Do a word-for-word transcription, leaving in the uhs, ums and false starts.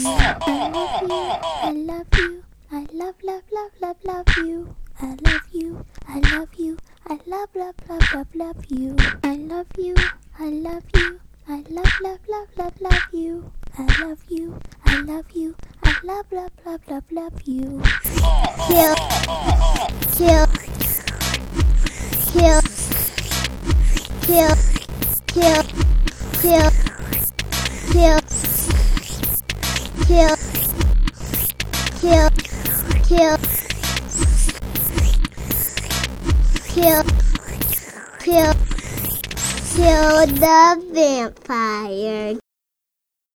I love you. I love, love, love, love, love you. I love you. I love you. I love, love, love, love, love you. I love you. I love you. I love, love, love, love, love you. I love you. I love you. I love, love, love, love, love you. Kill. Kill. Kill. Kill. Kill. Kill. Kill. Kill. Kill. Kill. Kill. Kill. Kill the vampire.